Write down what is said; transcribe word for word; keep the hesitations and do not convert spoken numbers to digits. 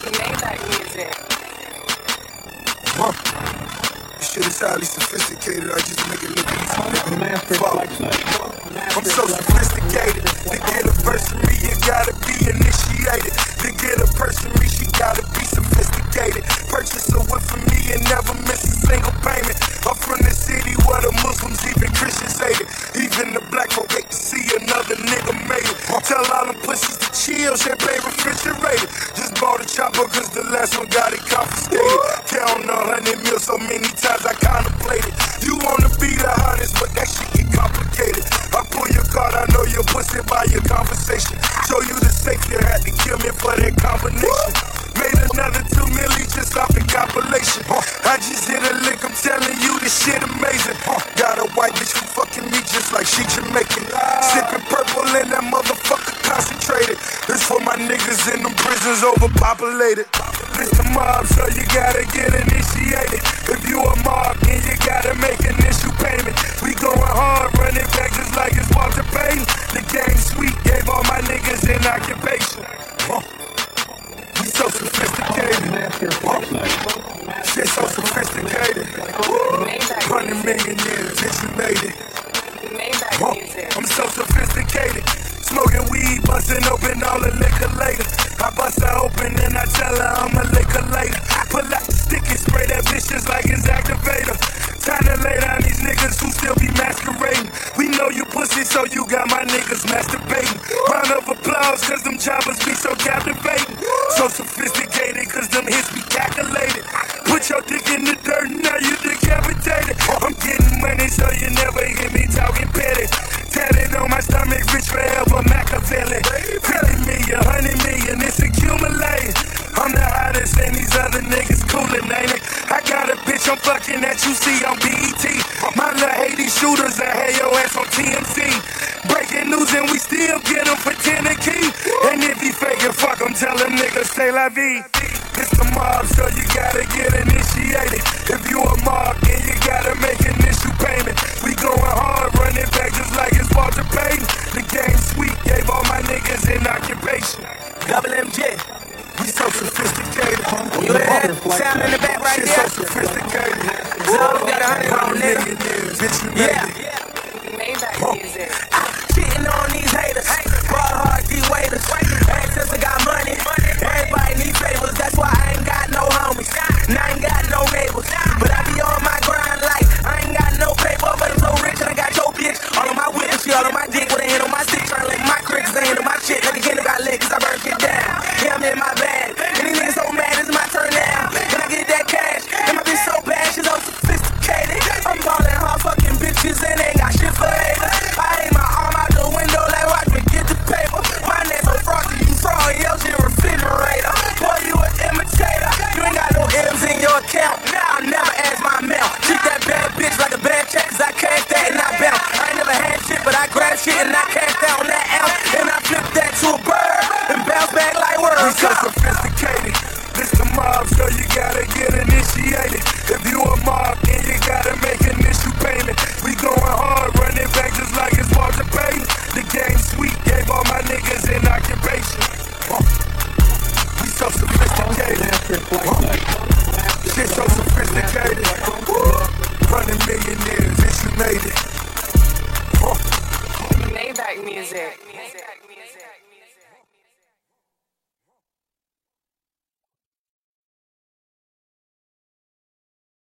Maybach music. Huh. This shit is highly sophisticated. I just make it look easy. Fuck. I'm so sophisticated. To get a verse from me, you gotta be initiated. To get a person me, she gotta be sophisticated. Purchase a whip for me and never miss a single payment. I'm from the city where the Muslims, even Christians hate it. Even the black folk hate to see another nigga made it. Tell all them pussies to chill, champagne refrigerated. Just bought a chopper cause the last one got it confiscated. Count a hundred mil so many times I contemplated. You wanna be the hottest, but that shit get complicated. I pull your card, I know your pussy by your conversation. Show you the safe, you had to kill me for that combination. Made another two million just off the compilation. I just hit a lick, I'm telling you this shit amazing. Got a white bitch who fucking me just like she Jamaican. Sipping purple and that motherfucker concentrated. This for my niggas in them prisons overpopulated. This the mob, so you gotta get initiated. If you a mob, then you gotta make initial payment. We going hard, running back just like it's Walter Payton. The game sweet, gave all my niggas an occupation. Huh. We so sophisticated. Huh. Shit so sophisticated. Hundred million years, bitch, you made it. Huh. I'm so sophisticated. Smoking weed, busting open all the liquor later. I bust her open and I tell her I'm a liquor later. Pull out the stick and spray that bitch just like it's activator. Time to lay down these niggas who still be masquerading. We know you pussy, so you got my niggas masturbating. Round of applause, cause them choppers be so captivating. So sophisticated, cause them hits be calculated. Put your dick in the dirt, now you decapitated. I'm getting money, so you never hear me talking petty. Tatted on my stomach, rich forever, Machiavelli. Fifty million, hundred million, it's accumulating. I'm the hottest, and these other niggas coolin', ain't it? I got a bitch I'm fucking that you see on B E T. My little Haiti shooters that had your ass on T M Z. Breaking news and we still get them for ten a key. And if he faking, fuck him, tell them niggas stay la vie. It's the mob, so you gotta get initiated. If you a mob, then you gotta make initial payment. We going hard, running back just like it's Walter Payton. The game sweet, gave all my niggas an occupation. Double M J. We so sophisticated. You hear that sound in the back right Shit there? so sophisticated. So got a hundred on nigga. Bitch, you made Yeah. it. Maybach music. I'm shitting on these haters. Ball hard, D-waiters. Access, I got money. Everybody need favors. That's why I ain't got no homies. And I ain't got no neighbors. But I be on my grind like I ain't got no paper. But I'm so rich and I got your bitch. All of my witness, she all on my dick with a hand on my stick. Trying to lick my cricks, they hand on my shit. Like again, I got lit cause I burnt shit down. Yeah, I'm in my bag. And these niggas so mad, it's my turn now. Can I get that cash? And my bitch so bad, she's so sophisticated. I'm calling hard fucking bitches and they ain't got shit for haters. I aim my arm out the window like watch me get the paper. My name's so frosty, you fraud, yell shit refrigerator. Boy, you an imitator. You ain't got no M's in your account. I'll never ask my mail. Treat that bad bitch like a bad check cause I cash that and I bounce. I ain't never had shit but I grab shit and I cash that on that ounce. And I flip that to a bird and bounce back like We words. so sophisticated. This the mob, so you gotta get initiated. If you a mob, then you gotta make initial payment. We going hard, running back just like it's Walter Payton. The game sweet, gave all my niggas an occupation. Huh. We so sophisticated. Huh. Shit so sophisticated. Hundred millionaires, bitch, you made it. Huh. Maybach music.